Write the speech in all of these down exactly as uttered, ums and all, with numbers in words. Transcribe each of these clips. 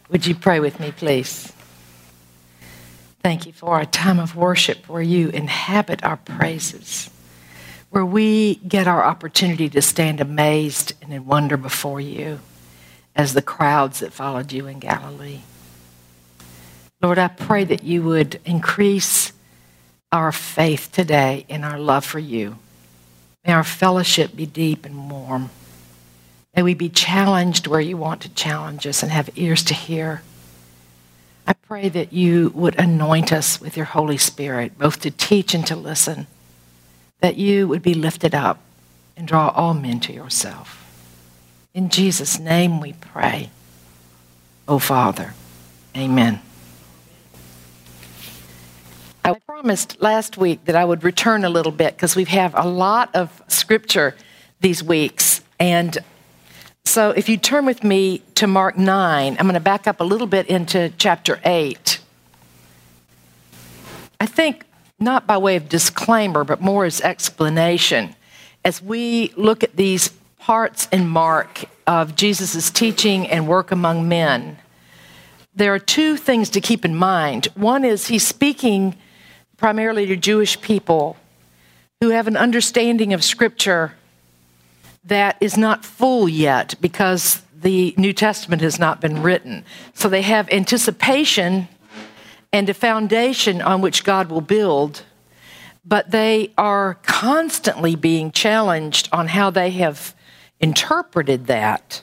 Would you pray with me, please? Thank you for a time of worship where you inhabit our praises, where we get our opportunity to stand amazed and in wonder before you as the crowds that followed you in Galilee. Lord, I pray that you would increase our faith today in our love for you. May our fellowship be deep and warm. May we be challenged where you want to challenge us and have ears to hear. I pray that you would anoint us with your Holy Spirit, both to teach and to listen, that you would be lifted up and draw all men to yourself. In Jesus' name we pray. O Father, amen. I promised last week that I would return a little bit because we have a lot of scripture these weeks. And so if you turn with me to Mark nine, I'm going to back up a little bit into chapter eight. I think not by way of disclaimer, but more as explanation. As we look at these parts in Mark of Jesus' teaching and work among men, there are two things to keep in mind. One is he's speaking primarily to Jewish people who have an understanding of Scripture that is not full yet because the New Testament has not been written. So they have anticipation and a foundation on which God will build, but they are constantly being challenged on how they have interpreted that.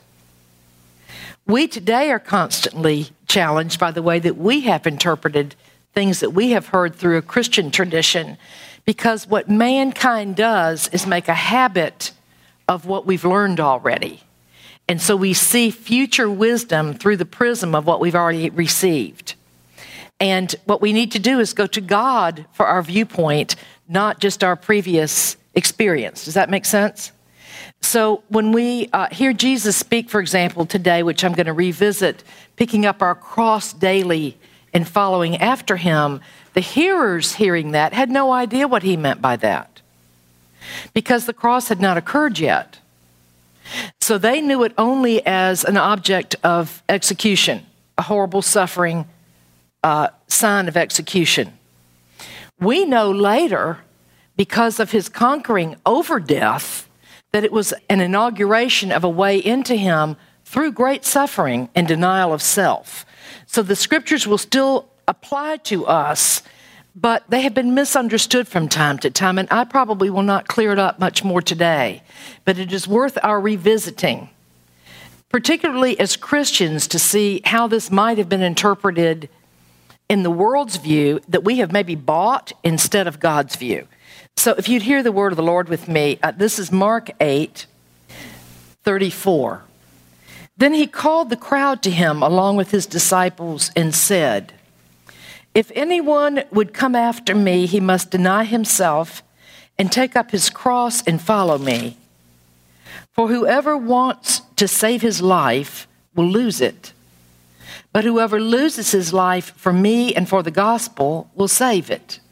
We today are constantly challenged by the way that we have interpreted things that we have heard through a Christian tradition, because what mankind does is make a habit of what we've learned already. And so we see future wisdom through the prism of what we've already received. And what we need to do is go to God for our viewpoint, not just our previous experience. Does that make sense? So when we uh, hear Jesus speak, for example, today, which I'm going to revisit, picking up our cross daily and following after him, the hearers hearing that had no idea what he meant by that, because the cross had not occurred yet. So they knew it only as an object of execution, a horrible suffering uh, sign of execution. We know later, because of his conquering over death, that it was an inauguration of a way into him through great suffering and denial of self. So the scriptures will still apply to us, but they have been misunderstood from time to time, and I probably will not clear it up much more today. But it is worth our revisiting, particularly as Christians, to see how this might have been interpreted in the world's view that we have maybe bought instead of God's view. So if you'd hear the word of the Lord with me, uh, this is Mark eight thirty-four. Then he called the crowd to him along with his disciples and said, "If anyone would come after me, he must deny himself and take up his cross and follow me. For whoever wants to save his life will lose it. But whoever loses his life for me and for the gospel will save it.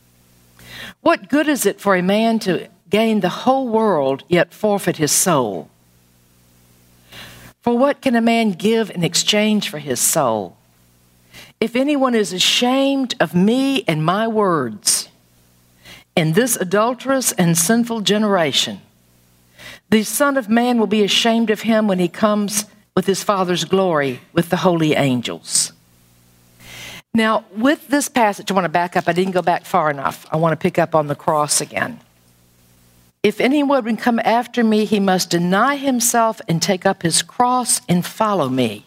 What good is it for a man to gain the whole world yet forfeit his soul? For what can a man give in exchange for his soul? If anyone is ashamed of me and my words in this adulterous and sinful generation, the Son of Man will be ashamed of him when he comes with his Father's glory with the holy angels." Now, with this passage, I want to back up. I didn't go back far enough. I want to pick up on the cross again. If anyone would come after me, he must deny himself and take up his cross and follow me.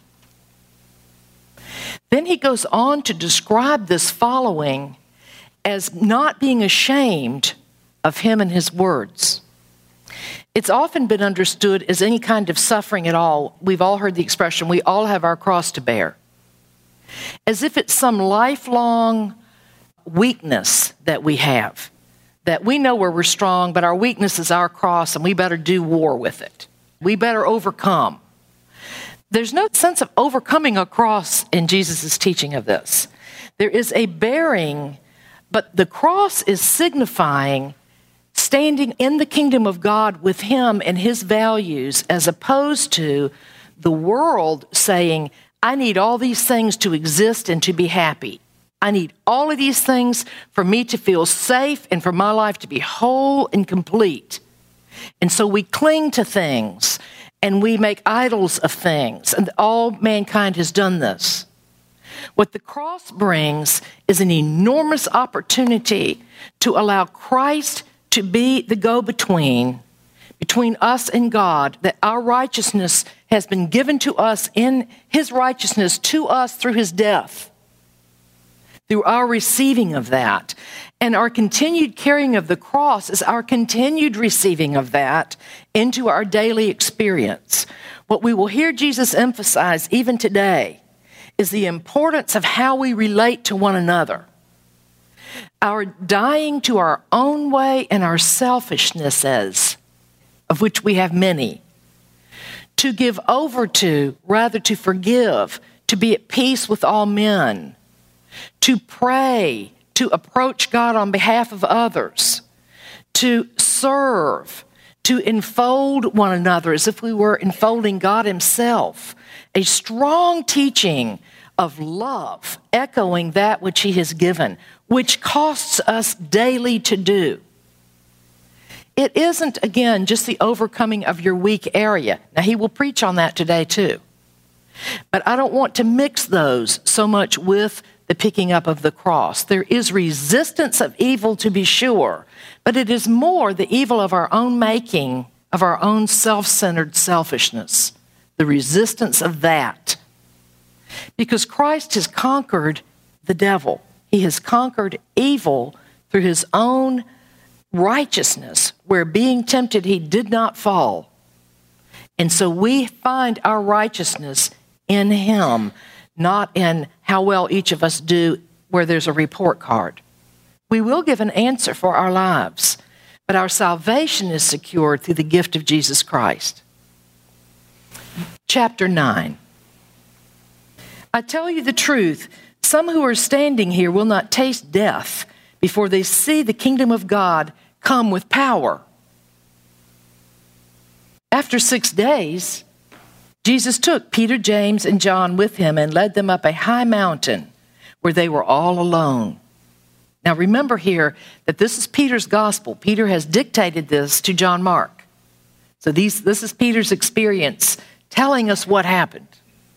Then he goes on to describe this following as not being ashamed of him and his words. It's often been understood as any kind of suffering at all. We've all heard the expression, we all have our cross to bear. As if it's some lifelong weakness that we have, that we know where we're strong, but our weakness is our cross and we better do war with it. We better overcome. There's no sense of overcoming a cross in Jesus' teaching of this. There is a bearing, but the cross is signifying standing in the kingdom of God with him and his values, as opposed to the world saying, I need all these things to exist and to be happy. I need all of these things for me to feel safe and for my life to be whole and complete. And so we cling to things and we make idols of things. And all mankind has done this. What the cross brings is an enormous opportunity to allow Christ to be the go-between between us and God, that our righteousness has been given to us in his righteousness to us through his death, through our receiving of that. And our continued carrying of the cross is our continued receiving of that into our daily experience. What we will hear Jesus emphasize even today is the importance of how we relate to one another. Our dying to our own way and our selfishnesses, of which we have many, to give over to, rather to forgive, to be at peace with all men, to pray, to approach God on behalf of others, to serve, to enfold one another as if we were enfolding God himself. A strong teaching of love, echoing that which he has given, which costs us daily to do. It isn't, again, just the overcoming of your weak area. Now, he will preach on that today, too. But I don't want to mix those so much with the picking up of the cross. There is resistance of evil, to be sure, but it is more the evil of our own making, of our own self-centered selfishness, the resistance of that. Because Christ has conquered the devil. He has conquered evil through his own righteousness, where being tempted he did not fall. And so we find our righteousness in him, not in how well each of us do where there's a report card. We will give an answer for our lives, but our salvation is secured through the gift of Jesus Christ. Chapter nine. I tell you the truth, some who are standing here will not taste death before they see the kingdom of God come with power. After six days, Jesus took Peter, James, and John with him and led them up a high mountain where they were all alone. Now remember here that this is Peter's gospel. Peter has dictated this to John Mark. So these, this is Peter's experience telling us what happened.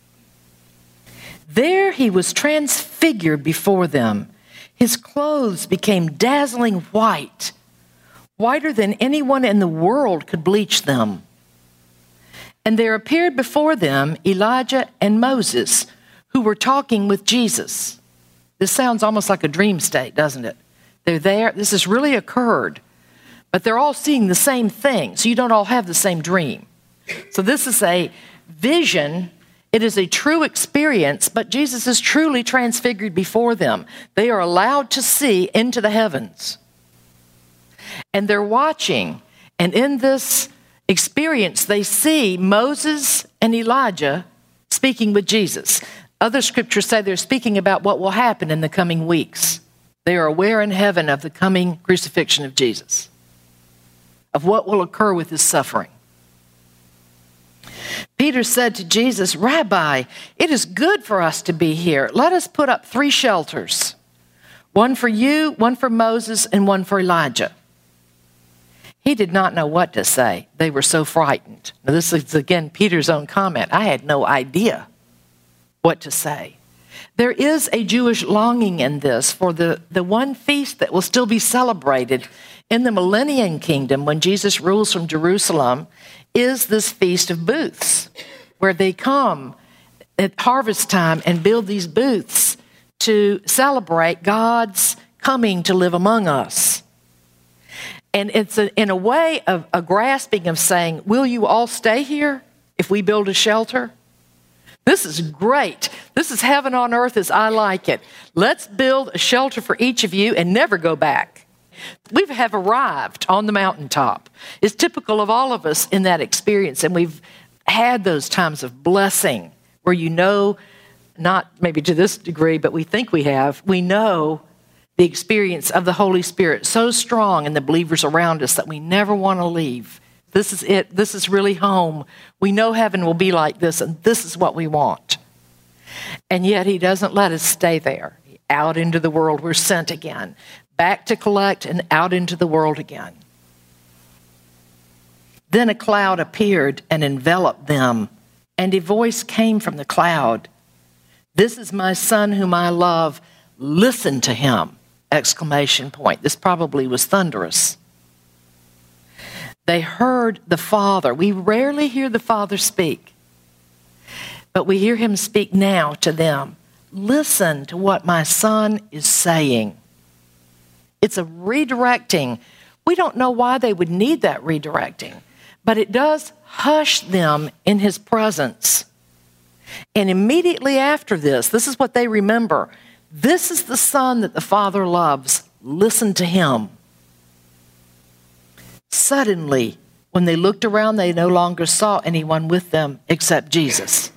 There he was transfigured before them. His clothes became dazzling white, whiter than anyone in the world could bleach them. And there appeared before them Elijah and Moses, who were talking with Jesus. This sounds almost like a dream state, doesn't it? They're there. This has really occurred. But they're all seeing the same thing, so you don't all have the same dream. So this is a vision. It is a true experience, but Jesus is truly transfigured before them. They are allowed to see into the heavens. And they're watching, and in this experience, they see Moses and Elijah speaking with Jesus. Other scriptures say they're speaking about what will happen in the coming weeks. They are aware in heaven of the coming crucifixion of Jesus, of what will occur with his suffering. Peter said to Jesus, "Rabbi, it is good for us to be here. Let us put up three shelters, one for you, one for Moses, and one for Elijah." He did not know what to say. They were so frightened. Now, this is, again, Peter's own comment. I had no idea what to say. There is a Jewish longing in this for the, the one feast that will still be celebrated in the millennium kingdom when Jesus rules from Jerusalem, is this Feast of Booths, where they come at harvest time and build these booths to celebrate God's coming to live among us. And it's a, in a way of a grasping of saying, will you all stay here if we build a shelter? This is great. This is heaven on earth as I like it. Let's build a shelter for each of you and never go back. We have arrived on the mountaintop. It's typical of all of us in that experience, and we've had those times of blessing where you know, not maybe to this degree, but we think we have, we know the experience of the Holy Spirit so strong in the believers around us that we never want to leave. This is it. This is really home. We know heaven will be like this, and this is what we want. And yet he doesn't let us stay there. Out into the world, we're sent again. Back to collect and out into the world again. Then a cloud appeared and enveloped them, and a voice came from the cloud. "This is my son whom I love. Listen to him!" Exclamation point. This probably was thunderous. They heard the Father. We rarely hear the Father speak, but we hear him speak now to them. Listen to what my son is saying. It's a redirecting. We don't know why they would need that redirecting, but it does hush them in his presence. And immediately after this, this is what they remember. This is the Son that the Father loves. Listen to him. Suddenly, when they looked around, they no longer saw anyone with them except Jesus.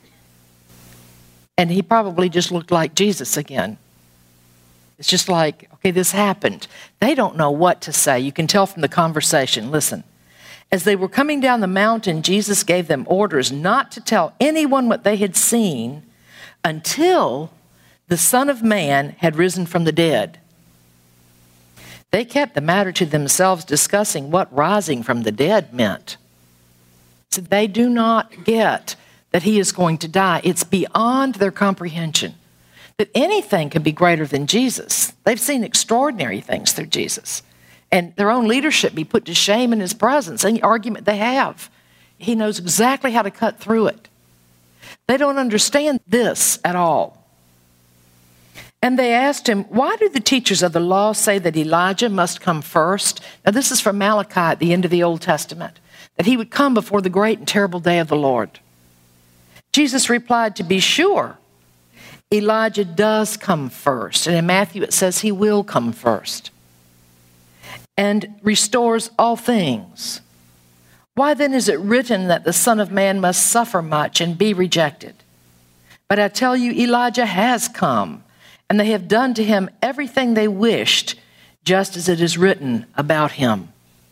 And he probably just looked like Jesus again. It's just like, okay, this happened. They don't know what to say. You can tell from the conversation. Listen. As they were coming down the mountain, Jesus gave them orders not to tell anyone what they had seen until the Son of Man had risen from the dead. They kept the matter to themselves, discussing what rising from the dead meant. So they do not get that he is going to die. It's beyond their comprehension that anything could be greater than Jesus. They've seen extraordinary things through Jesus. And their own leadership be put to shame in his presence. Any argument they have, he knows exactly how to cut through it. They don't understand this at all. And they asked him, "Why do the teachers of the law say that Elijah must come first?" Now this is from Malachi at the end of the Old Testament, that he would come before the great and terrible day of the Lord. Jesus replied, "To be sure, Elijah does come first." And in Matthew it says he will come first. And restores all things. Why then is it written that the Son of Man must suffer much and be rejected? But I tell you, Elijah has come, and they have done to him everything they wished, just as it is written about him.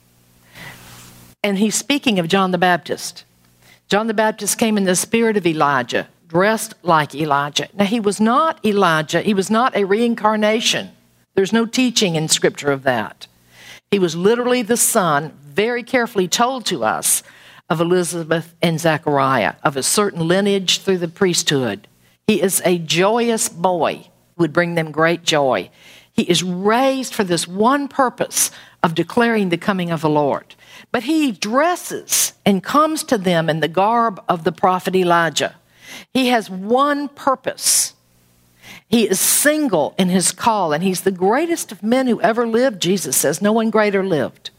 And he's speaking of John the Baptist. John the Baptist came in the spirit of Elijah, dressed like Elijah. Now, he was not Elijah. He was not a reincarnation. There's no teaching in Scripture of that. He was literally the son, very carefully told to us, of Elizabeth and Zechariah, of a certain lineage through the priesthood. He is a joyous boy who would bring them great joy. He is raised for this one purpose of declaring the coming of the Lord. But he dresses and comes to them in the garb of the prophet Elijah. He has one purpose. He is single in his call, and he's the greatest of men who ever lived, Jesus says. No one greater lived.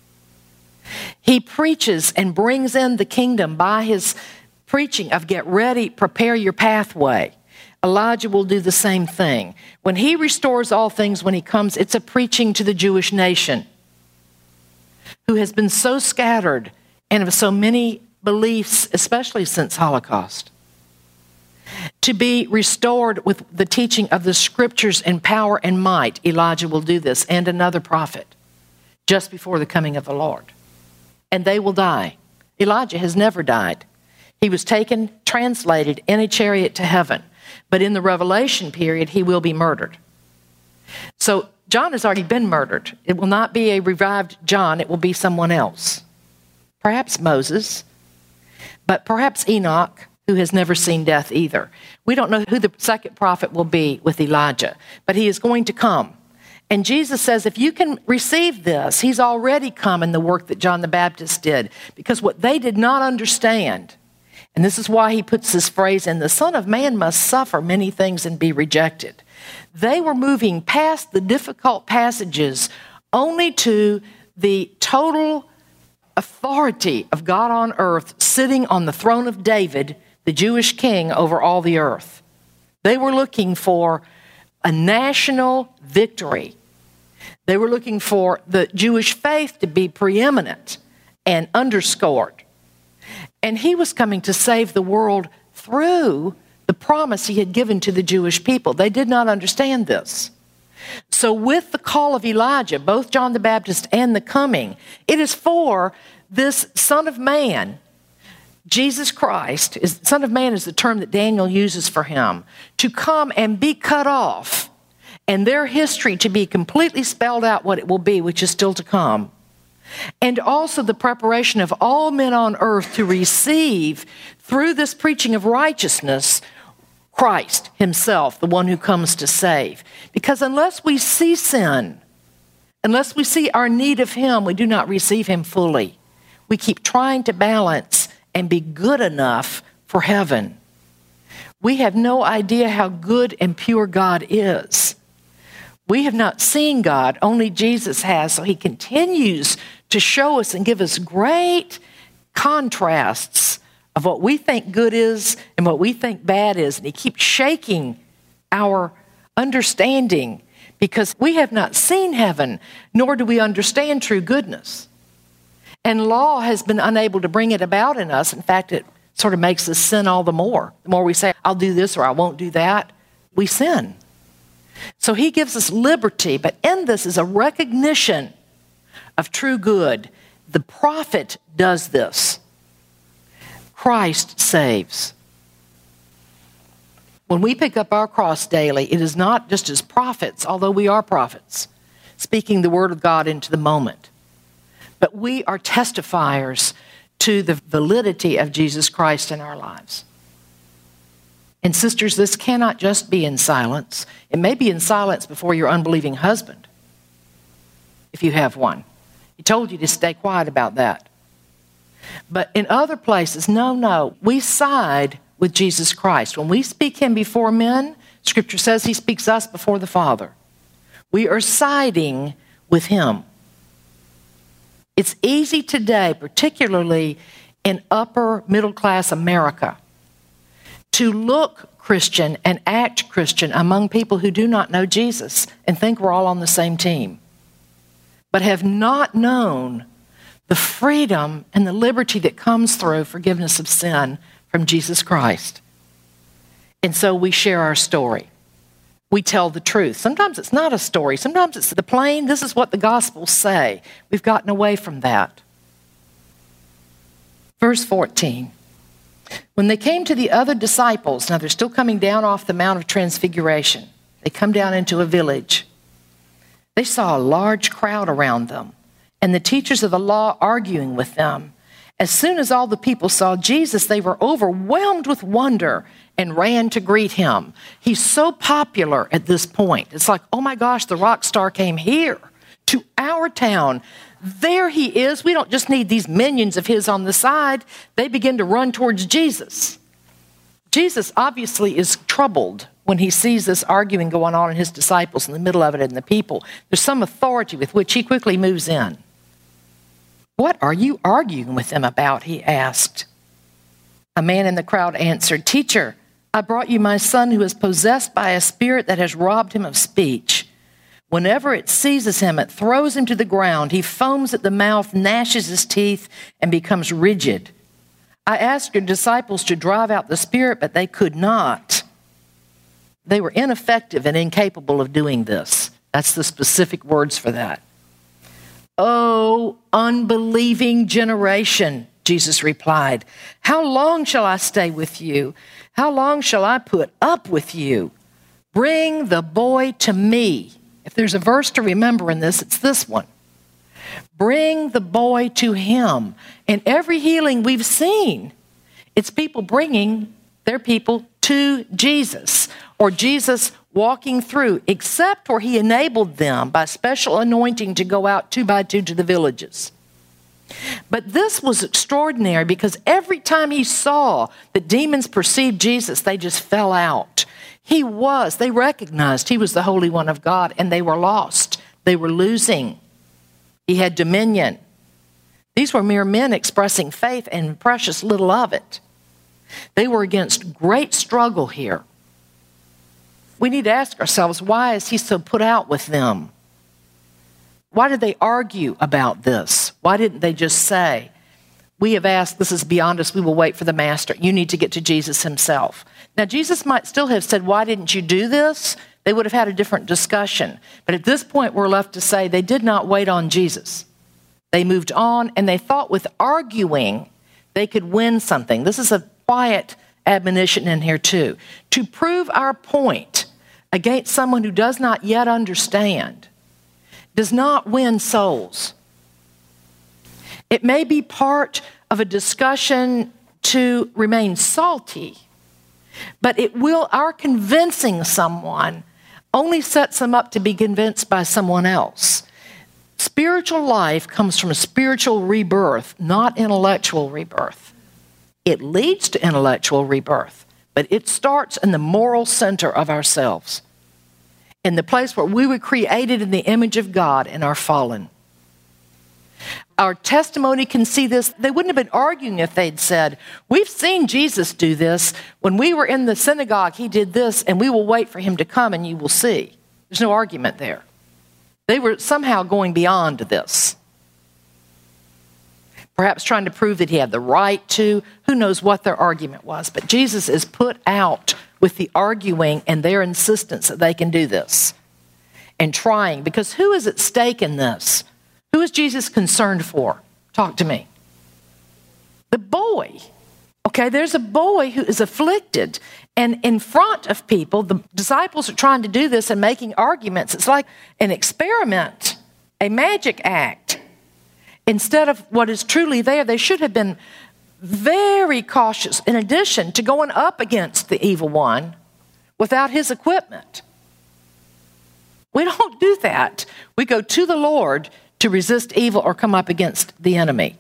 He preaches and brings in the kingdom by his preaching of get ready, prepare your pathway. Elijah will do the same thing. When he restores all things, when he comes, it's a preaching to the Jewish nation who has been so scattered and of so many beliefs, especially since Holocaust. To be restored with the teaching of the Scriptures in power and might. Elijah will do this, and another prophet, just before the coming of the Lord. And they will die. Elijah has never died. He was taken, translated in a chariot to heaven. But in the Revelation period, he will be murdered. So John has already been murdered. It will not be a revived John. It will be someone else. Perhaps Moses, but perhaps Enoch, who has never seen death either. We don't know who the second prophet will be with Elijah, but he is going to come. And Jesus says, if you can receive this, he's already come in the work that John the Baptist did. Because what they did not understand, and this is why he puts this phrase in, the Son of Man must suffer many things and be rejected. They were moving past the difficult passages only to the total authority of God on earth sitting on the throne of David, the Jewish king over all the earth. They were looking for a national victory. They were looking for the Jewish faith to be preeminent and underscored. And he was coming to save the world through the promise he had given to the Jewish people. They did not understand this. So with the call of Elijah, both John the Baptist and the coming, it is for this Son of Man, Jesus Christ, is, Son of Man is the term that Daniel uses for him, to come and be cut off, and their history to be completely spelled out what it will be, which is still to come. And also the preparation of all men on earth to receive, through this preaching of righteousness, Christ himself, the one who comes to save. Because unless we see sin, unless we see our need of him, we do not receive him fully. We keep trying to balance and be good enough for heaven. We have no idea how good and pure God is. We have not seen God, only Jesus has, so he continues to show us and give us great contrasts of what we think good is and what we think bad is. And he keeps shaking our understanding because we have not seen heaven, nor do we understand true goodness. And law has been unable to bring it about in us. In fact, it sort of makes us sin all the more. The more we say, I'll do this or I won't do that, we sin. So he gives us liberty, but in this is a recognition of true good. The prophet does this. Christ saves. When we pick up our cross daily, it is not just as prophets, although we are prophets, speaking the word of God into the moment. But we are testifiers to the validity of Jesus Christ in our lives. And sisters, this cannot just be in silence. It may be in silence before your unbelieving husband, if you have one. He told you to stay quiet about that. But in other places, no, no, we side with Jesus Christ. When we speak him before men, Scripture says he speaks us before the Father. We are siding with him. It's easy today, particularly in upper middle class America, to look Christian and act Christian among people who do not know Jesus and think we're all on the same team, but have not known the freedom and the liberty that comes through forgiveness of sin from Jesus Christ. And so we share our story. We tell the truth. Sometimes it's not a story. Sometimes it's the plain, this is what the Gospels say. We've gotten away from that. Verse fourteen. When they came to the other disciples, now they're still coming down off the Mount of Transfiguration. They come down into a village. They saw a large crowd around them, and the teachers of the law arguing with them. As soon as all the people saw Jesus, they were overwhelmed with wonder and ran to greet him. He's so popular at this point. It's like, oh my gosh, the rock star came here to our town. There he is. We don't just need these minions of his on the side. They begin to run towards Jesus. Jesus obviously is troubled when he sees this arguing going on in his disciples in the middle of it and the people. There's some authority with which he quickly moves in. What are you arguing with them about? He asked. A man in the crowd answered, Teacher, I brought you my son who is possessed by a spirit that has robbed him of speech. Whenever it seizes him, it throws him to the ground. He foams at the mouth, gnashes his teeth, and becomes rigid. I asked your disciples to drive out the spirit, but they could not. They were ineffective and incapable of doing this. That's the specific words for that. Oh, unbelieving generation, Jesus replied. How long shall I stay with you? How long shall I put up with you? Bring the boy to me. If there's a verse to remember in this, it's this one. Bring the boy to him. In every healing we've seen, it's people bringing their people to Jesus, or Jesus walking through, except where he enabled them by special anointing to go out two by two to the villages. But this was extraordinary because every time he saw that demons perceived Jesus, they just fell out. He was, they recognized he was the Holy One of God, and they were lost. They were losing. He had dominion. These were mere men expressing faith and precious little of it. They were against great struggle here. We need to ask ourselves, why is he so put out with them? Why did they argue about this? Why didn't they just say, we have asked, this is beyond us, we will wait for the master. You need to get to Jesus himself. Now, Jesus might still have said, why didn't you do this? They would have had a different discussion. But at this point, we're left to say they did not wait on Jesus. They moved on, and they thought with arguing they could win something. This is a quiet admonition in here too. To prove our point against someone who does not yet understand does not win souls. It may be part of a discussion to remain salty, but it will, our convincing someone only sets them up to be convinced by someone else. Spiritual life comes from a spiritual rebirth, not intellectual rebirth. It leads to intellectual rebirth, but it starts in the moral center of ourselves, in the place where we were created in the image of God and are fallen. Our testimony can see this. They wouldn't have been arguing if they'd said, we've seen Jesus do this. When we were in the synagogue, he did this, and we will wait for him to come and you will see. There's no argument there. They were somehow going beyond this. Perhaps trying to prove that he had the right to. Who knows what their argument was. But Jesus is put out with the arguing and their insistence that they can do this. And trying, because who is at stake in this? Who is Jesus concerned for? Talk to me. The boy. Okay, there's a boy who is afflicted. And in front of people, the disciples are trying to do this and making arguments. It's like an experiment, a magic act. Instead of what is truly there, they should have been very cautious in addition to going up against the evil one without his equipment. We don't do that. We go to the Lord to resist evil or come up against the enemy.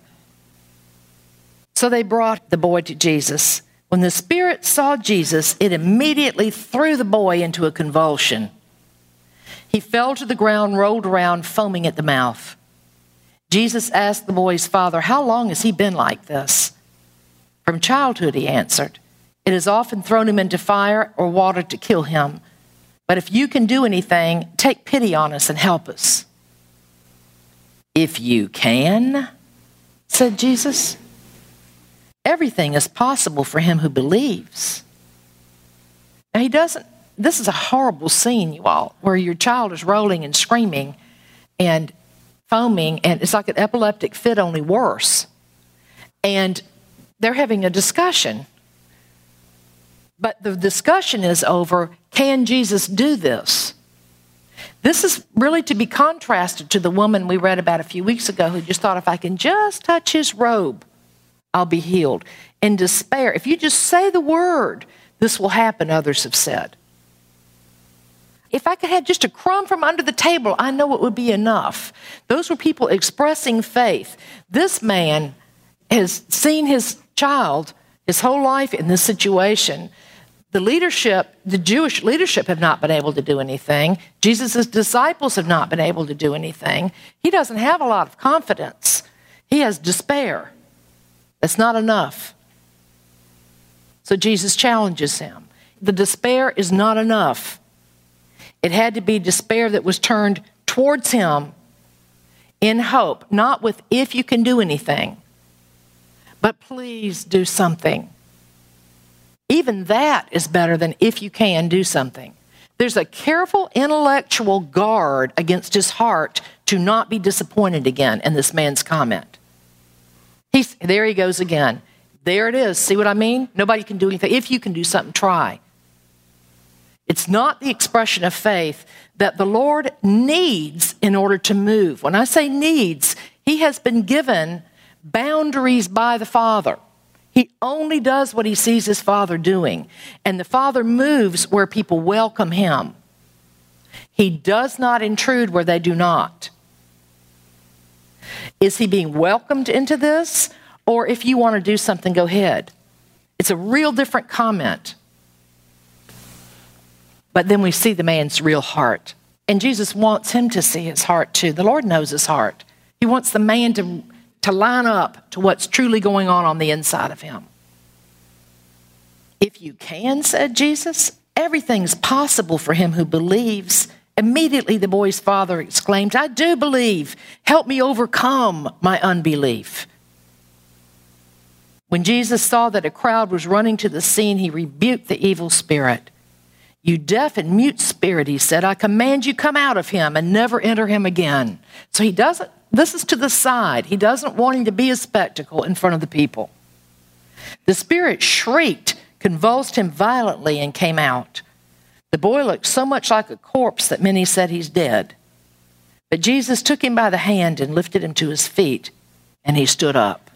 So they brought the boy to Jesus. When the spirit saw Jesus, it immediately threw the boy into a convulsion. He fell to the ground, rolled around, foaming at the mouth. Jesus asked the boy's father, how long has he been like this? From childhood, he answered. It has often thrown him into fire or water to kill him. But if you can do anything, take pity on us and help us. If you can, said Jesus. Everything is possible for him who believes. Now, he doesn't, this is a horrible scene, you all, where your child is rolling and screaming and foaming, and it's like an epileptic fit, only worse. And they're having a discussion. But the discussion is over, can Jesus do this? This is really to be contrasted to the woman we read about a few weeks ago who just thought, if I can just touch his robe, I'll be healed. In despair, if you just say the word, this will happen, others have said. If I could have just a crumb from under the table, I know it would be enough. Those were people expressing faith. This man has seen his child his whole life in this situation. The leadership, the Jewish leadership have not been able to do anything. Jesus' disciples have not been able to do anything. He doesn't have a lot of confidence. He has despair. That's not enough. So Jesus challenges him. The despair is not enough. It had to be despair that was turned towards him in hope, not with if you can do anything, but please do something. Even that is better than if you can do something. There's a careful intellectual guard against his heart to not be disappointed again in this man's comment. He's, there he goes again. There it is. See what I mean? Nobody can do anything. If you can do something, try. It's not the expression of faith that the Lord needs in order to move. When I say needs, he has been given boundaries by the Father. He only does what he sees his Father doing. And the Father moves where people welcome him. He does not intrude where they do not. Is he being welcomed into this? Or if you want to do something, go ahead. It's a real different comment. But then we see the man's real heart. And Jesus wants him to see his heart too. The Lord knows his heart. He wants the man to, to line up to what's truly going on on the inside of him. If you can, said Jesus, everything's possible for him who believes. Immediately the boy's father exclaimed, I do believe. Help me overcome my unbelief. When Jesus saw that a crowd was running to the scene, he rebuked the evil spirit. You deaf and mute spirit, he said, I command you come out of him and never enter him again. So he doesn't, this is to the side. He doesn't want him to be a spectacle in front of the people. The spirit shrieked, convulsed him violently, and came out. The boy looked so much like a corpse that many said he's dead. But Jesus took him by the hand and lifted him to his feet, and he stood up.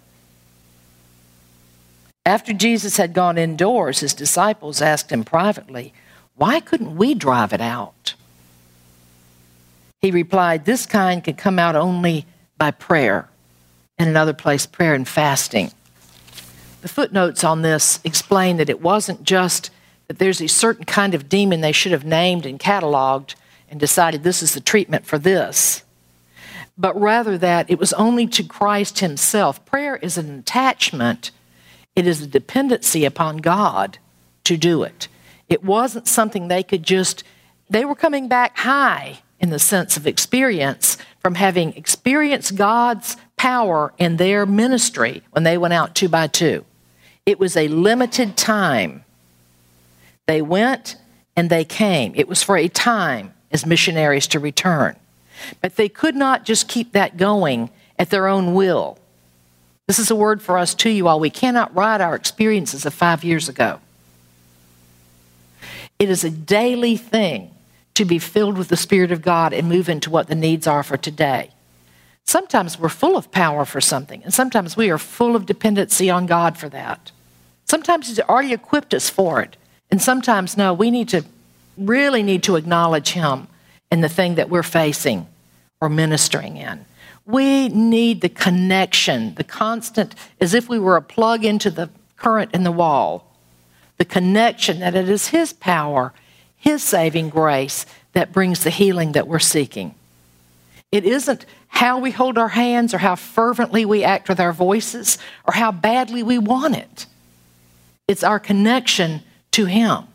After Jesus had gone indoors, his disciples asked him privately, "Why couldn't we drive it out?" He replied, "This kind can come out only by prayer." In another place, prayer and fasting. The footnotes on this explain that it wasn't just that there's a certain kind of demon they should have named and cataloged and decided this is the treatment for this, but rather that it was only to Christ himself. Prayer is an attachment. It is a dependency upon God to do it. It wasn't something they could just, they were coming back high in the sense of experience from having experienced God's power in their ministry when they went out two by two. It was a limited time. They went and they came. It was for a time as missionaries to return. But they could not just keep that going at their own will. This is a word for us too, you all. We cannot write our experiences of five years ago. It is a daily thing to be filled with the Spirit of God and move into what the needs are for today. Sometimes we're full of power for something, and sometimes we are full of dependency on God for that. Sometimes He's already equipped us for it, and sometimes, no, we need to, really need to acknowledge Him in the thing that we're facing or ministering in. We need the connection, the constant, as if we were a plug into the current in the wall, the connection that it is His power, His saving grace that brings the healing that we're seeking. It isn't how we hold our hands or how fervently we act with our voices or how badly we want it. It's our connection to Him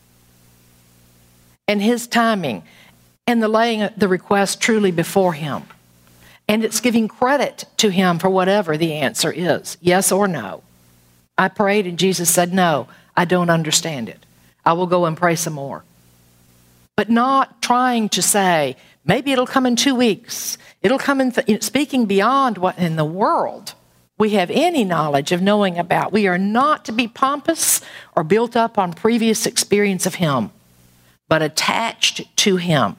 and His timing and the laying the request truly before Him. And it's giving credit to Him for whatever the answer is, yes or no. I prayed and Jesus said, no, I don't understand it. I will go and pray some more. But not trying to say, maybe it'll come in two weeks. It'll come in, th- speaking beyond what in the world we have any knowledge of knowing about. We are not to be pompous or built up on previous experience of Him, but attached to Him.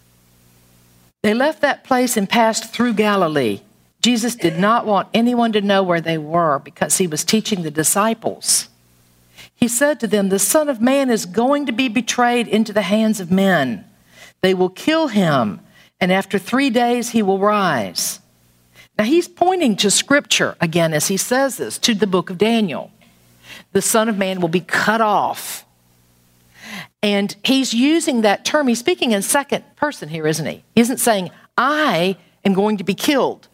They left that place and passed through Galilee. Jesus did not want anyone to know where they were because He was teaching the disciples. He said to them, the Son of Man is going to be betrayed into the hands of men. They will kill Him, and after three days He will rise. Now He's pointing to Scripture, again, as He says this, to the book of Daniel. The Son of Man will be cut off. And He's using that term. He's speaking in second person here, isn't He? He isn't saying, I am going to be killed.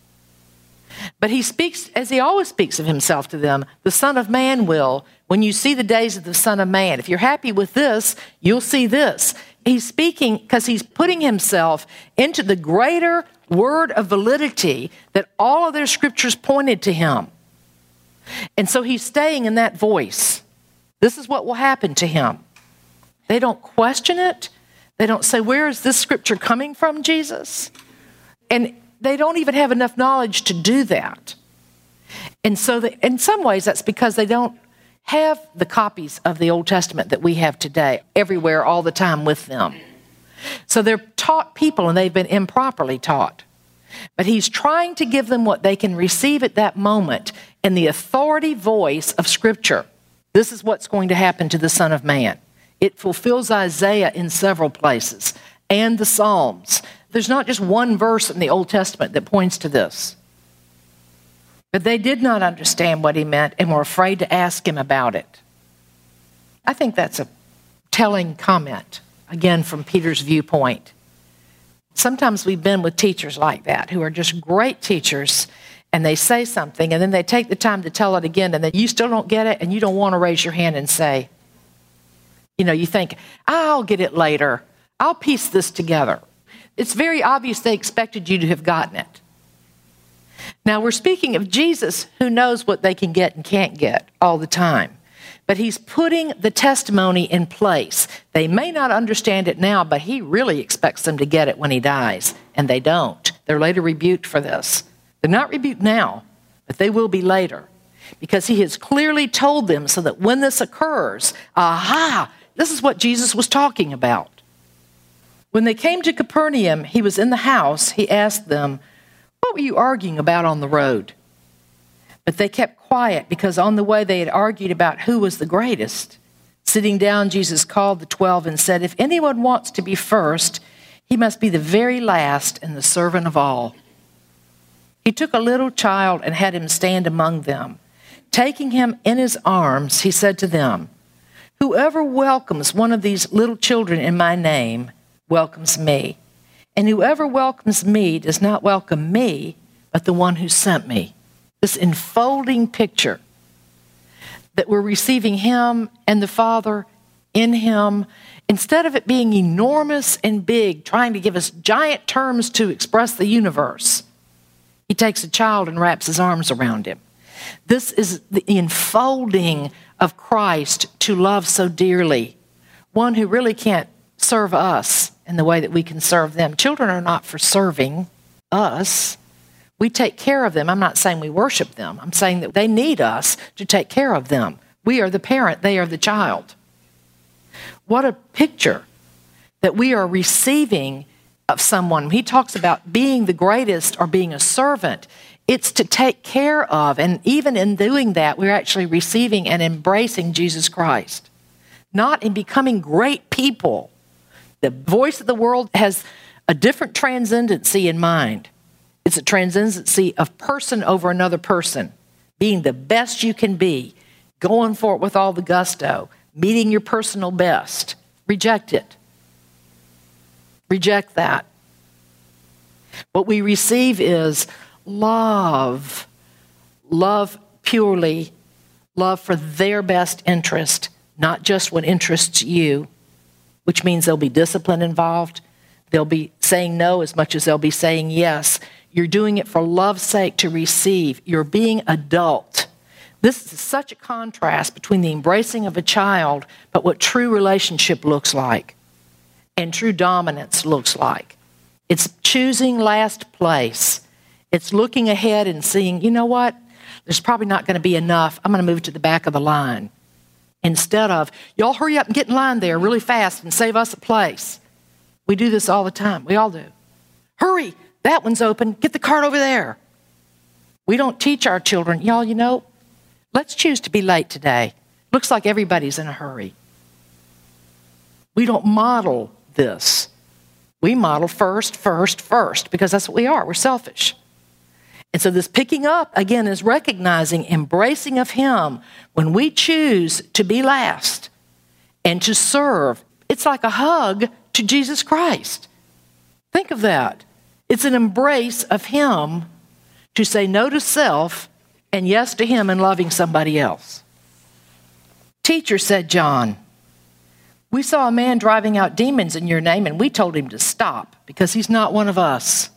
But He speaks, as He always speaks of Himself to them, the Son of Man will, when you see the days of the Son of Man. If you're happy with this, you'll see this. He's speaking because He's putting Himself into the greater word of validity that all of their scriptures pointed to Him. And so He's staying in that voice. This is what will happen to Him. They don't question it. They don't say, where is this scripture coming from, Jesus? And they don't even have enough knowledge to do that. And so they, in some ways, that's because they don't have the copies of the Old Testament that we have today everywhere all the time with them. So they're taught people and they've been improperly taught. But He's trying to give them what they can receive at that moment in the authority voice of Scripture. This is what's going to happen to the Son of Man. It fulfills Isaiah in several places and the Psalms. There's not just one verse in the Old Testament that points to this. But they did not understand what He meant and were afraid to ask Him about it. I think that's a telling comment, again, from Peter's viewpoint. Sometimes we've been with teachers like that who are just great teachers, and they say something, and then they take the time to tell it again, and then you still don't get it, and you don't want to raise your hand and say, you know, you think, I'll get it later. I'll piece this together. It's very obvious they expected you to have gotten it. Now, we're speaking of Jesus, who knows what they can get and can't get all the time. But He's putting the testimony in place. They may not understand it now, but He really expects them to get it when He dies. And they don't. They're later rebuked for this. They're not rebuked now, but they will be later. because he has clearly told them so that when this occurs, aha, this is what Jesus was talking about. When they came to Capernaum, he was in the house. He asked them, "What were you arguing about on the road?" But they kept quiet because on the way they had argued about who was the greatest. Sitting down, Jesus called the twelve and said, "If anyone wants to be first, he must be the very last and the servant of all." He took a little child and had him stand among them. Taking him in his arms, he said to them, "Whoever welcomes one of these little children in my name welcomes me. And whoever welcomes me does not welcome me, but the one who sent me." This enfolding picture that we're receiving him and the Father in him, instead of it being enormous and big, trying to give us giant terms to express the universe, he takes a child and wraps his arms around him. This is the enfolding of Christ to love so dearly, one who really can't serve us in the way that we can serve them. Children are not for serving us. We take care of them. I'm not saying we worship them. I'm saying that they need us to take care of them. We are the parent. They are the child. What a picture that we are receiving of someone. He talks about being the greatest or being a servant. It's to take care of. And even in doing that, we're actually receiving and embracing Jesus Christ. Not in becoming great people. The voice of the world has a different transcendency in mind. It's a transcendency of person over another person, being the best you can be, going for it with all the gusto, meeting your personal best. Reject it. Reject that. What we receive is love. Love purely, love for their best interest, not just what interests you, which means there'll be discipline involved. They'll be saying no as much as they'll be saying yes. You're doing it for love's sake to receive. You're being adult. This is such a contrast between the embracing of a child, but what true relationship looks like and true dominance looks like. It's choosing last place. It's looking ahead and seeing, you know what? There's probably not going to be enough. I'm going to move to the back of the line. Instead of, y'all hurry up and get in line there really fast and save us a place. We do this all the time. We all do. Hurry. That one's open. Get the cart over there. We don't teach our children, y'all, you know, let's choose to be late today. Looks like everybody's in a hurry. We don't model this. We model first, first, first, because that's what we are. We're selfish. And so this picking up, again, is recognizing, embracing of him. When we choose to be last and to serve, it's like a hug to Jesus Christ. Think of that. It's an embrace of him to say no to self and yes to him in loving somebody else. "Teacher," said John, "we saw a man driving out demons in your name, and we told him to stop because he's not one of us."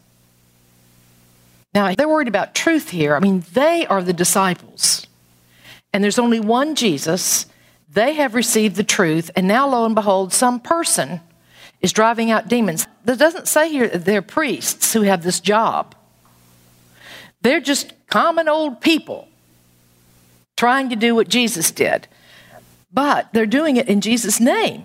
Now, they're worried about truth here. I mean, they are the disciples. And there's only one Jesus. They have received the truth, and now, lo and behold, some person is driving out demons. That doesn't say here that they're priests who have this job. They're just common old people trying to do what Jesus did. But they're doing it in Jesus' name.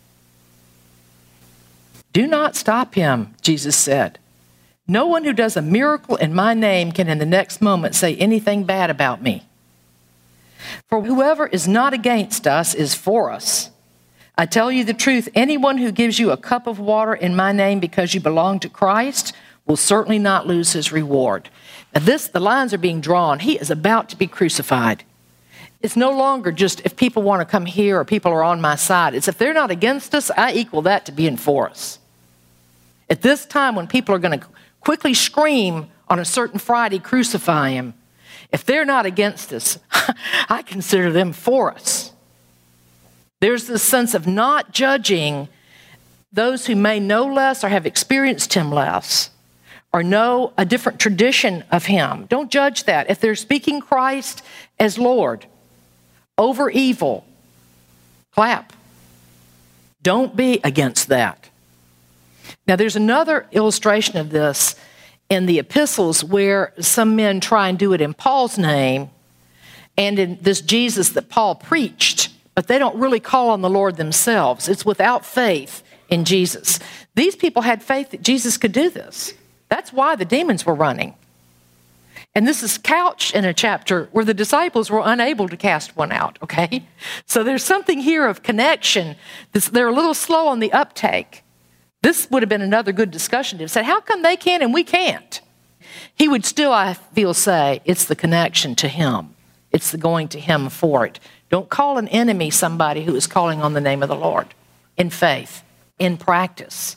"Do not stop him," Jesus said. "No one who does a miracle in my name can in the next moment say anything bad about me. For whoever is not against us is for us. I tell you the truth, anyone who gives you a cup of water in my name because you belong to Christ will certainly not lose his reward." Now this, the lines are being drawn. He is about to be crucified. It's no longer just if people want to come here or people are on my side. It's if they're not against us, I equal that to being for us. At this time when people are going to quickly scream on a certain Friday, "Crucify him," if they're not against us, I consider them for us. There's this sense of not judging those who may know less or have experienced him less or know a different tradition of him. Don't judge that. If they're speaking Christ as Lord over evil, clap. Don't be against that. Now, there's another illustration of this in the epistles where some men try and do it in Paul's name, and in this Jesus that Paul preached, but they don't really call on the Lord themselves. It's without faith in Jesus. These people had faith that Jesus could do this. That's why the demons were running. And this is couched in a chapter where the disciples were unable to cast one out, okay? So there's something here of connection. This, they're a little slow on the uptake. This would have been another good discussion to say, how come they can and we can't? He would still, I feel, say, it's the connection to him. It's the going to him for it. Don't call an enemy somebody who is calling on the name of the Lord in faith, in practice.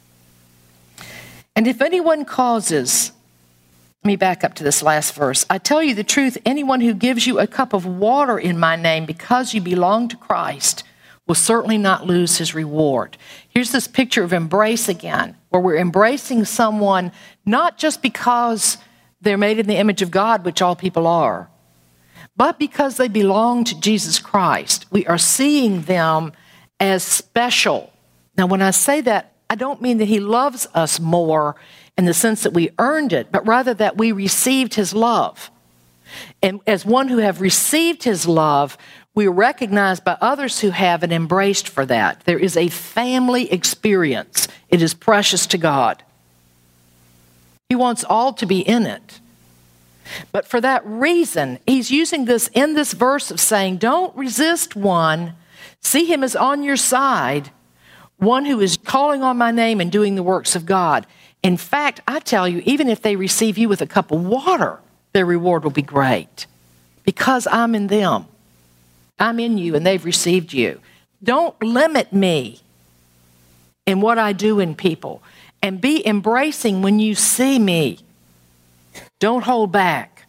And if anyone causes, let me back up to this last verse. I tell you the truth, anyone who gives you a cup of water in my name because you belong to Christ will certainly not lose his reward. Here's this picture of embrace again, where we're embracing someone not just because they're made in the image of God, which all people are, but because they belong to Jesus Christ. We are seeing them as special. Now, when I say that, I don't mean that he loves us more in the sense that we earned it, but rather that we received his love. And as one who have received his love, we are recognized by others who have and embraced for that. There is a family experience. It is precious to God. He wants all to be in it. But for that reason, he's using this in this verse of saying, don't resist one. See him as on your side, one who is calling on my name and doing the works of God. In fact, I tell you, even if they receive you with a cup of water, their reward will be great because I'm in them. I'm in you and they've received you. Don't limit me in what I do in people, and be embracing when you see me. Don't hold back.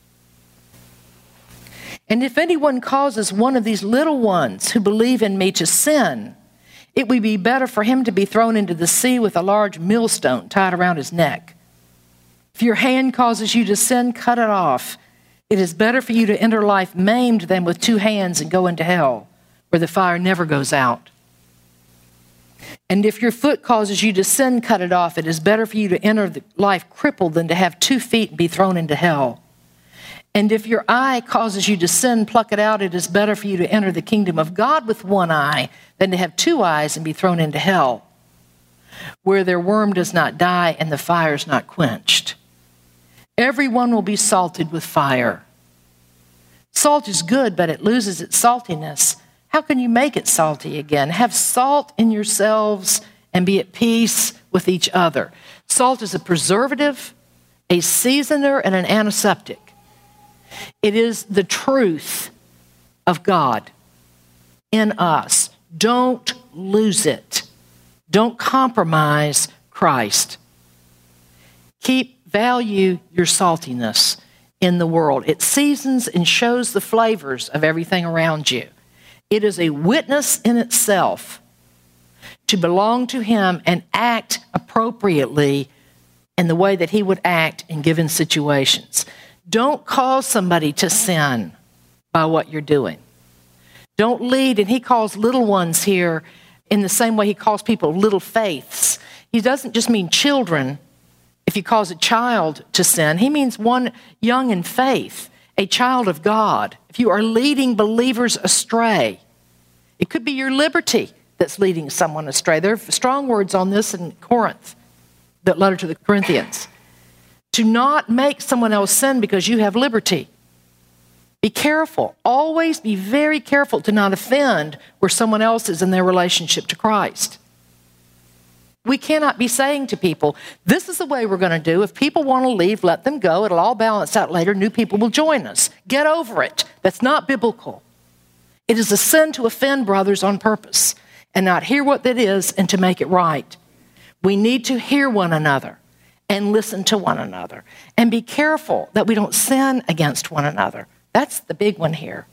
And if anyone causes one of these little ones who believe in me to sin, it would be better for him to be thrown into the sea with a large millstone tied around his neck. If your hand causes you to sin, cut it off. It is better for you to enter life maimed than with two hands and go into hell, where the fire never goes out. And if your foot causes you to sin, cut it off. It is better for you to enter the life crippled than to have two feet and be thrown into hell. And if your eye causes you to sin, pluck it out. It is better for you to enter the kingdom of God with one eye than to have two eyes and be thrown into hell, where their worm does not die and the fire is not quenched. Everyone will be salted with fire. Salt is good, but it loses its saltiness. How can you make it salty again? Have salt in yourselves and be at peace with each other. Salt is a preservative, a seasoner, and an antiseptic. It is the truth of God in us. Don't lose it. Don't compromise Christ. Keep, value your saltiness in the world. It seasons and shows the flavors of everything around you. It is a witness in itself to belong to him and act appropriately in the way that he would act in given situations. Don't cause somebody to sin by what you're doing. Don't lead, and he calls little ones here in the same way he calls people little faiths. He doesn't just mean children. If you cause a child to sin, he means one young in faith, a child of God. If you are leading believers astray, it could be your liberty that's leading someone astray. There are strong words on this in Corinth, that letter to the Corinthians. To not make someone else sin because you have liberty. Be careful. Always be very careful to not offend where someone else is in their relationship to Christ. We cannot be saying to people, this is the way we're going to do. If people want to leave, let them go. It'll all balance out later. New people will join us. Get over it. That's not biblical. It is a sin to offend brothers on purpose and not hear what that is and to make it right. We need to hear one another and listen to one another and be careful that we don't sin against one another. That's the big one here.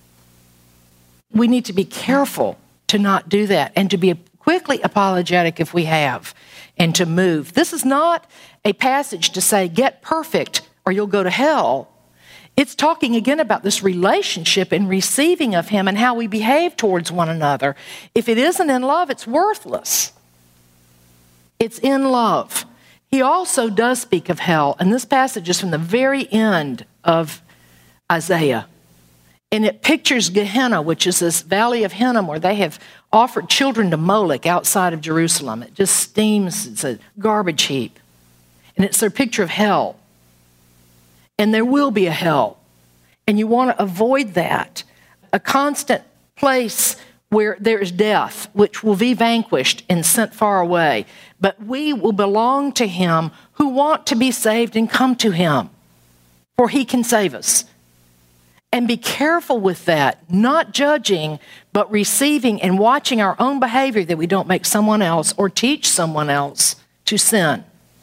We need to be careful to not do that and to be quickly apologetic if we have and to move. This is not a passage to say, get perfect or you'll go to hell. It's talking again about this relationship and receiving of him and how we behave towards one another. If it isn't in love, it's worthless. It's in love. He also does speak of hell, and this passage is from the very end of Isaiah. And it pictures Gehenna, which is this valley of Hinnom where they have offered children to Moloch outside of Jerusalem. It just steams. It's a garbage heap. And it's their picture of hell. And there will be a hell. And you want to avoid that. A constant place where there is death, which will be vanquished and sent far away. But we will belong to him who want to be saved and come to him, for he can save us. And be careful with that, not judging, but receiving and watching our own behavior that we don't make someone else or teach someone else to sin.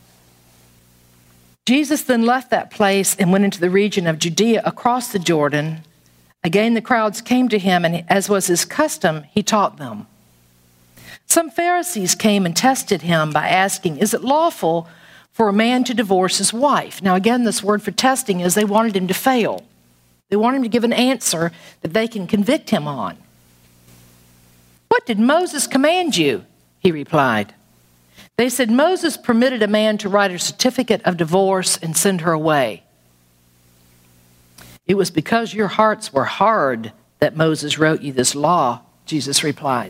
Jesus then left that place and went into the region of Judea across the Jordan. Again, the crowds came to him, and as was his custom, he taught them. Some Pharisees came and tested him by asking, "Is it lawful for a man to divorce his wife?" Now, again, this word for testing is they wanted him to fail. They want him to give an answer that they can convict him on. "What did Moses command you?" he replied. They said, "Moses permitted a man to write a certificate of divorce and send her away." "It was because your hearts were hard that Moses wrote you this law," Jesus replied.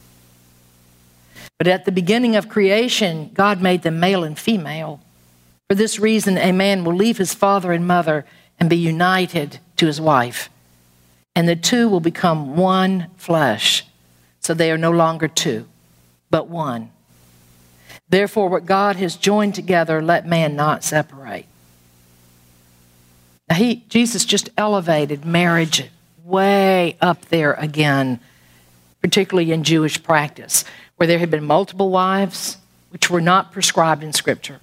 "But at the beginning of creation, God made them male and female. For this reason, a man will leave his father and mother and be united to his wife, and the two will become one flesh. So they are no longer two, but one. Therefore, what God has joined together, let man not separate." Now he, Jesus just elevated marriage way up there again, particularly in Jewish practice, where there had been multiple wives, which were not prescribed in Scripture.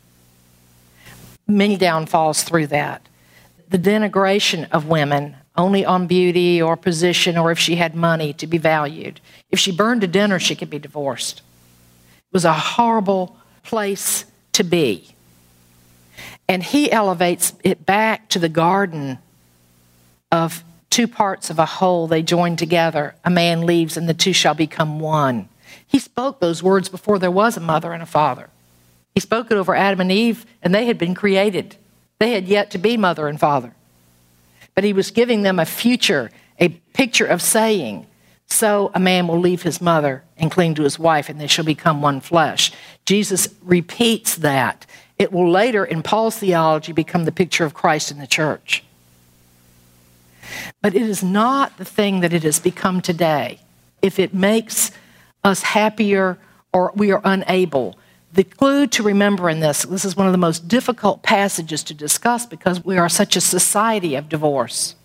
Many downfalls through that. The denigration of women only on beauty or position or if she had money to be valued. If she burned a dinner, she could be divorced. It was a horrible place to be. And he elevates it back to the garden of two parts of a whole. They join together. A man leaves and the two shall become one. He spoke those words before there was a mother and a father. He spoke it over Adam and Eve, and they had been created. They had yet to be mother and father. But he was giving them a future, a picture of saying, so a man will leave his mother and cling to his wife, and they shall become one flesh. Jesus repeats that. It will later, in Paul's theology, become the picture of Christ in the church. But it is not the thing that it has become today. If it makes us happier or we are unable, the clue to remember in this, this is one of the most difficult passages to discuss because we are such a society of divorce.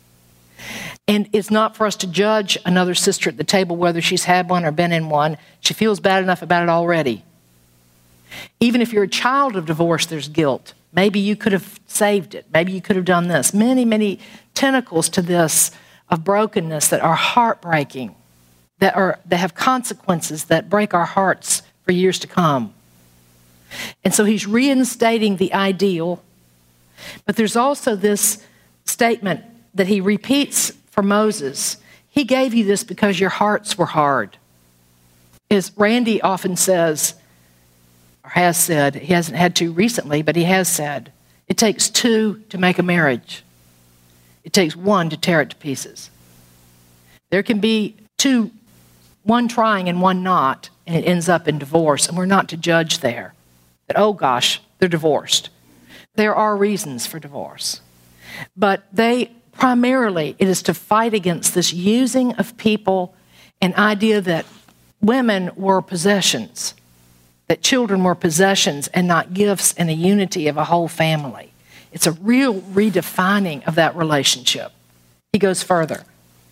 And it's not for us to judge another sister at the table whether she's had one or been in one. She feels bad enough about it already. Even if you're a child of divorce, there's guilt. Maybe you could have saved it. Maybe you could have done this. Many, many tentacles to this of brokenness that are heartbreaking, that are that have consequences that break our hearts for years to come. And so he's reinstating the ideal, but there's also this statement that he repeats for Moses. He gave you this because your hearts were hard. As Randy often says, or has said, he hasn't had to recently, but he has said, it takes two to make a marriage. It takes one to tear it to pieces. There can be two, one trying and one not, and it ends up in divorce, and we're not to judge there. That, oh gosh, they're divorced. There are reasons for divorce. But they, primarily, it is to fight against this using of people, an idea that women were possessions, that children were possessions and not gifts, and a unity of a whole family. It's a real redefining of that relationship. He goes further.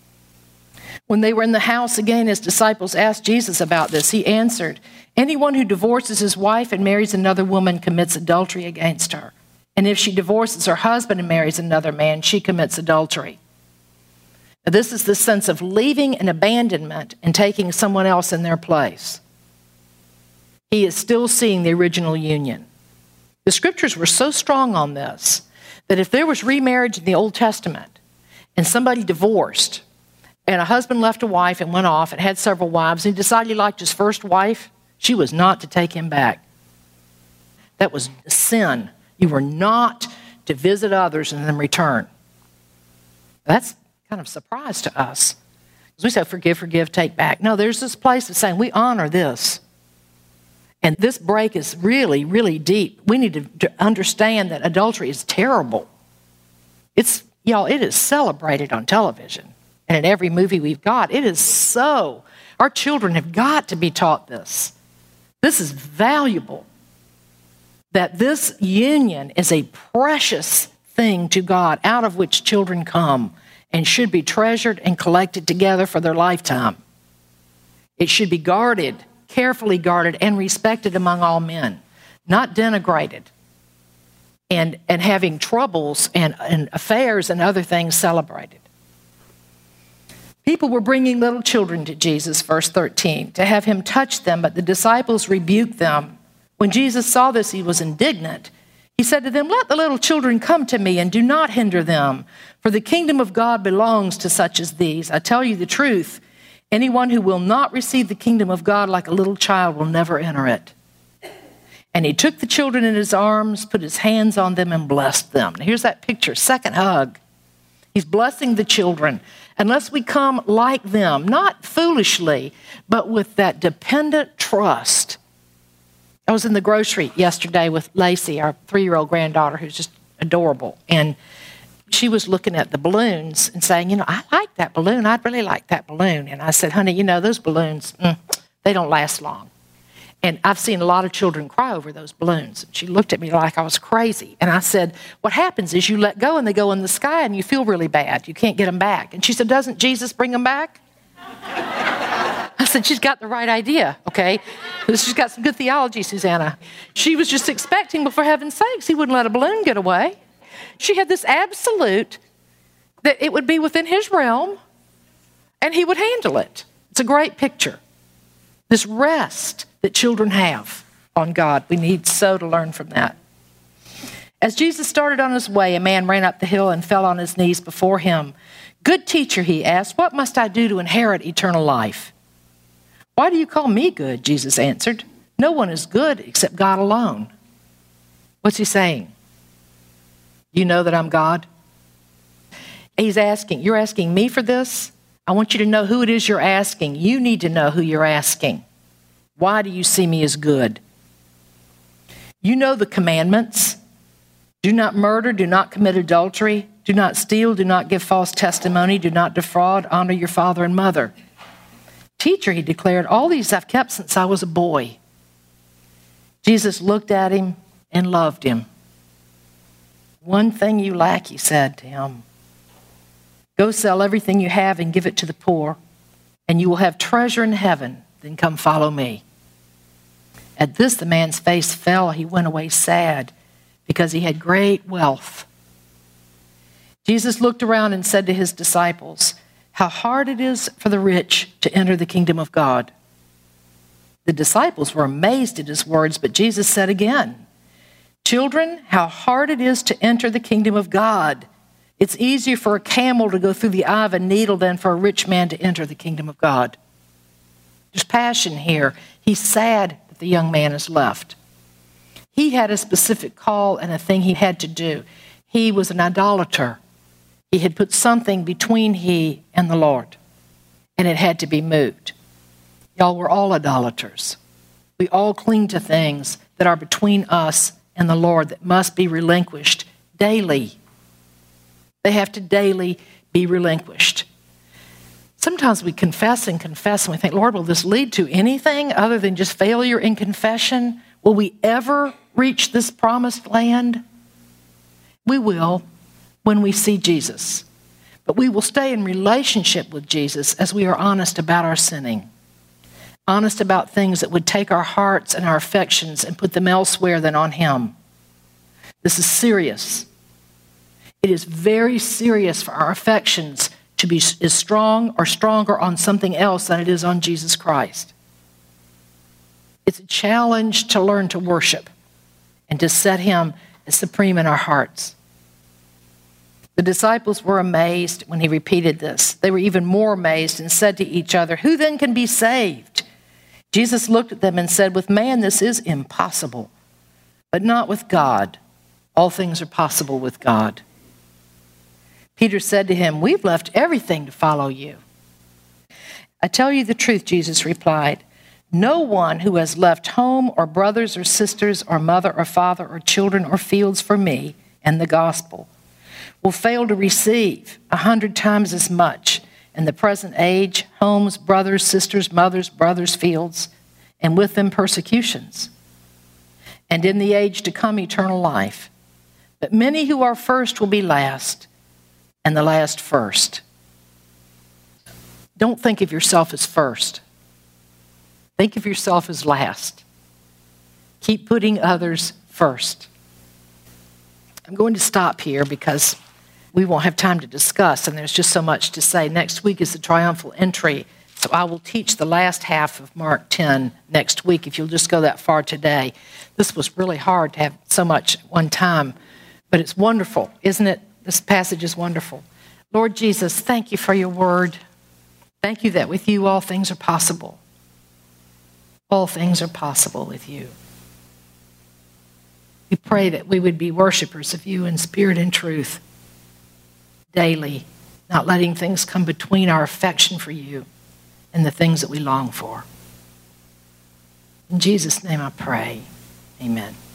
When they were in the house again, his disciples asked Jesus about this. He answered, anyone who divorces his wife and marries another woman commits adultery against her. And if she divorces her husband and marries another man, she commits adultery. Now, this is the sense of leaving an abandonment and taking someone else in their place. He is still seeing the original union. The scriptures were so strong on this that if there was remarriage in the Old Testament and somebody divorced and a husband left a wife and went off and had several wives and he decided he liked his first wife, she was not to take him back. That was sin. You were not to visit others and then return. That's kind of surprise to us. Because we say, forgive, forgive, take back. No, there's this place of saying, we honor this. And this break is really, really deep. We need to, to understand that adultery is terrible. It's, y'all, it is celebrated on television. And in every movie we've got, it is so. Our children have got to be taught this. This is valuable. That this union is a precious thing to God, out of which children come and should be treasured and collected together for their lifetime. It should be guarded, carefully guarded, and respected among all men, not denigrated and, and having troubles and, and affairs and other things celebrated. People were bringing little children to Jesus, verse thirteen, to have him touch them, but the disciples rebuked them. When Jesus saw this, he was indignant. He said to them, let the little children come to me and do not hinder them, for the kingdom of God belongs to such as these. I tell you the truth, anyone who will not receive the kingdom of God like a little child will never enter it. And he took the children in his arms, put his hands on them, and blessed them. Now here's that picture, second hug. He's blessing the children. Unless we come like them, not foolishly, but with that dependent trust. I was in the grocery yesterday with Lacey, our three-year-old granddaughter, who's just adorable. And she was looking at the balloons and saying, you know, I like that balloon. I'd really like that balloon. And I said, honey, you know, those balloons, mm, they don't last long. And I've seen a lot of children cry over those balloons. She looked at me like I was crazy. And I said, what happens is you let go and they go in the sky and you feel really bad. You can't get them back. And she said, doesn't Jesus bring them back? I said, she's got the right idea, okay? She's got some good theology, Susanna. She was just expecting, but for heaven's sakes, he wouldn't let a balloon get away. She had this absolute that it would be within his realm and he would handle it. It's a great picture. This rest that children have on God. We need so to learn from that. As Jesus started on his way, a man ran up the hill and fell on his knees before him. Good teacher, he asked, what must I do to inherit eternal life? Why do you call me good? Jesus answered. No one is good except God alone. What's he saying? You know that I'm God? He's asking, you're asking me for this? I want you to know who it is you're asking. You need to know who you're asking. Why do you see me as good? You know the commandments. Do not murder, do not commit adultery, do not steal, do not give false testimony, do not defraud, honor your father and mother. Teacher, he declared, all these I've kept since I was a boy. Jesus looked at him and loved him. One thing you lack, he said to him. Go sell everything you have and give it to the poor, and you will have treasure in heaven. Then come follow me. At this, the man's face fell. He went away sad because he had great wealth. Jesus looked around and said to his disciples, how hard it is for the rich to enter the kingdom of God. The disciples were amazed at his words, but Jesus said again, children, how hard it is to enter the kingdom of God. It's easier for a camel to go through the eye of a needle than for a rich man to enter the kingdom of God. There's passion here. He's sad that the young man has left. He had a specific call and a thing he had to do. He was an idolater. He had put something between he and the Lord, and it had to be moved. Y'all, we're all idolaters. We all cling to things that are between us and the Lord that must be relinquished daily. They have to daily be relinquished. Sometimes we confess and confess and we think, Lord, will this lead to anything other than just failure in confession? Will we ever reach this promised land? We will when we see Jesus. But we will stay in relationship with Jesus as we are honest about our sinning. Honest about things that would take our hearts and our affections and put them elsewhere than on him. This is serious. It is very serious for our affections to be as strong or stronger on something else than it is on Jesus Christ. It's a challenge to learn to worship and to set him as supreme in our hearts. The disciples were amazed when he repeated this. They were even more amazed and said to each other, who then can be saved? Jesus looked at them and said, with man this is impossible, but not with God. All things are possible with God. Peter said to him, "We've left everything to follow you." "I tell you the truth," Jesus replied. "No one who has left home or brothers or sisters or mother or father or children or fields for me and the gospel will fail to receive a hundred times as much in the present age, homes, brothers, sisters, mothers, brothers, fields, and with them persecutions, and in the age to come eternal life. But many who are first will be last, and the last first." Don't think of yourself as first. Think of yourself as last. Keep putting others first. I'm going to stop here because we won't have time to discuss, and there's just so much to say. Next week is the triumphal entry, so I will teach the last half of Mark ten next week, if you'll just go that far today. This was really hard to have so much at one time, but it's wonderful, isn't it? This passage is wonderful. Lord Jesus, thank you for your word. Thank you that with you all things are possible. All things are possible with you. We pray that we would be worshipers of you in spirit and truth daily, not letting things come between our affection for you and the things that we long for. In Jesus' name I pray. Amen.